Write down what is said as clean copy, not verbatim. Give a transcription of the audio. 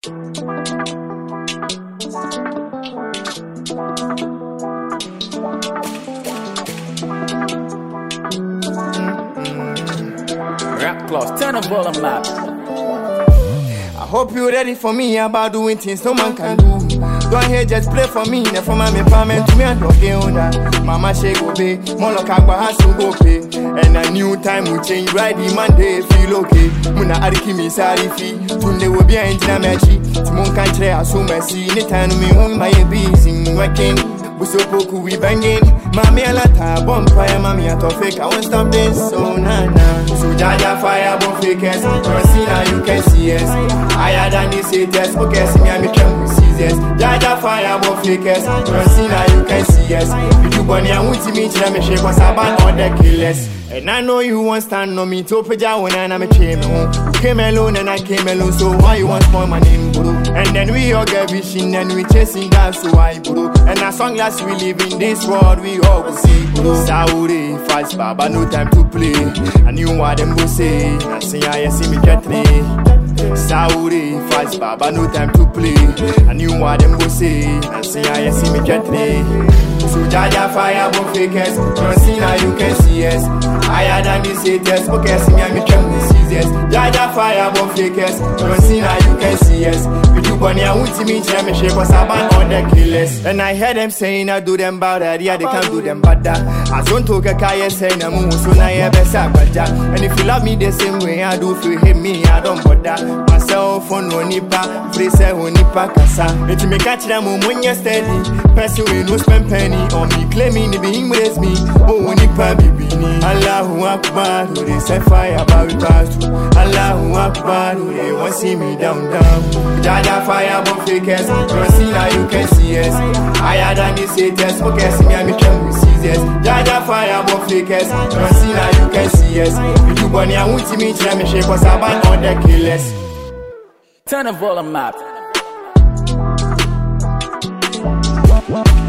Rap class, turn the volume up. I hope you're ready for me about doing things no man can do. Go ahead, just play for me. Now for my empowerment to me and dog owner. Mama shake obey, Moloch Agba has to go pay. And a new time will change right the Monday feel okay. Muna ariki mi sari fi. Tunde will be in Jinamechi. Timon can try as soon as see anytime me home my busy working. Busopoku we banging. Mami alata bonfire, mami atofake. I won't stop this, so nah. So Jaja fire bomb fakers. Now you can see us. Higher than this haters. Okay, see me and me come with scissors. Jaja fire bomb fakers. Now you can see us. You do bunny and won't me to me shake was about all the killers. And I know you won't stand on me to Paja when I'm a came home. You came alone and I came alone, so why you want for my name, bro? And then we all get vision and we chasing that, so why, bro? And as long as we live in this world, we all will see, bro. Saudi, fast baba, no time to play. I knew what them go say. I say, I see me get me. Saudi, fast baba, no time to play. I knew what them go say. I say, I see me get me. So Jaja fire bomb fakers. Now you can see us. Higher than this haters. Okay, see me and me come with scissors. Jaja fire bomb fakers. Now you can see us. You do bunny and won't see me tell me shake was about all the killers. And I hear them saying I do them bad, yeah they can't do them bad. I don't talk a kaya saying I'm moon, so now you best and if you love me the same way I do, if you hate me, I don't bother. Myself on no nipa, free say on nipa kasa. Let me catch them when you're steady. Person we no spend penny on me, claiming to be raise me. Oh, nipa bibi ni. Allahu Akbar, who they set fire about we pass through. Allahu Akbar, who they want see me down. Jaja fire bomb fakers. Now you can see us. Higher than this haters. Okay, see me and me come with scissors. Jaja fire bomb fakers. Now you can see us. You do bunny and won't see me tell me shake was about all the killers. Turn the volume up.